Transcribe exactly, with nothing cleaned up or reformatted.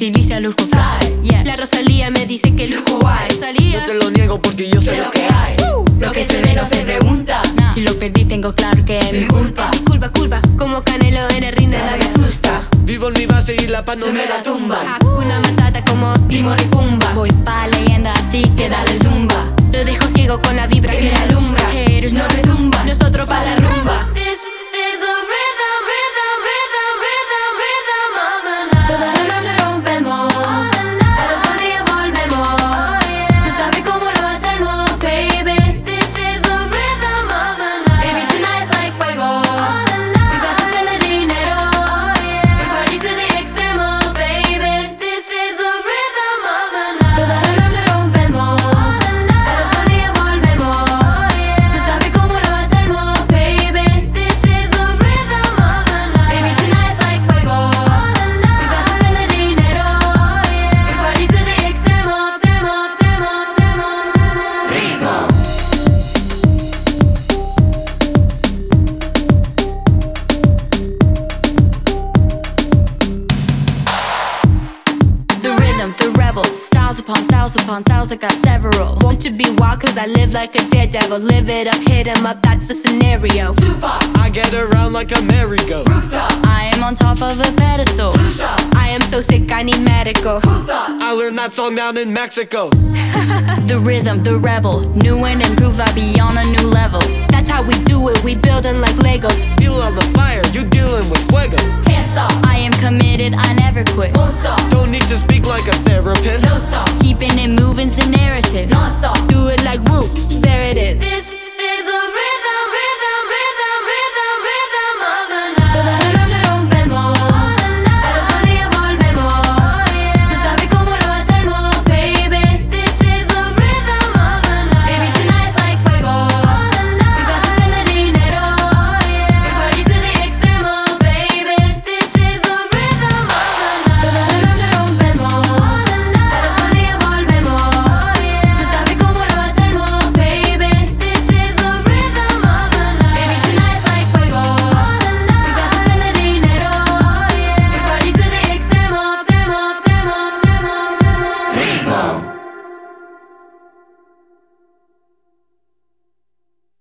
Estiliza, luzco fly, yeah. La Rosalía me dice que luzco guay. Rosalía, No te lo niego porque yo sé Sé lo lo que que hay, lo que se ve no se pregunta. Nah. Si lo perdí tengo claro que es mi culpa. mi culpa, culpa. Como Canelo en el ring nada me asusta. Vivo en mi base y la paz no me la tumba. Hakuna Matata como Timon y Pumba. Voy pa' leyenda así que dale zumba. Lo dejo ciego con la vibra que me alumbra. Haters no retumba. Nosotros pa' la rumba. This is the rhythm, rhythm, rhythm, rhythm, rhythm of the night. Toda la noche rompemos, al otro día volvemos. Tú sabes cómo lo hacemos, baby. This is the rhythm of the night. Baby, tonight's like fuego. We got to spend the dinero. We party to the extremo, baby. This is the rhythm of the night. Toda la noche rompemos, al otro día volvemos. Tú sabes cómo lo hacemos, baby. This is the rhythm of the night. Baby, tonight's like fuego. We got to spend the dinero. We party to the extremo, extremo, extremo, extremo, extremo. Ritmo. The rhythm, the rebels, styles upon styles upon styles, I got several. Want to be wild cause I live like a daredevil. Live it up, hit 'em up, that's the scenario. I get around like a merry-go. I am on top of a pedestal. I am so sick, I need medical. I learned that song down in Mexico. The rhythm, the rebel, new and improved, I be on a new level. That's how we do it, we building like Legos. Feel on the fire, you dealing with fuego. Can't stop, I am committed, I never quit. won't stop, Don't need to speak like a therapist. no stop, Keeping it moving's the narrative. non-stop. Do it like woo, there it is. This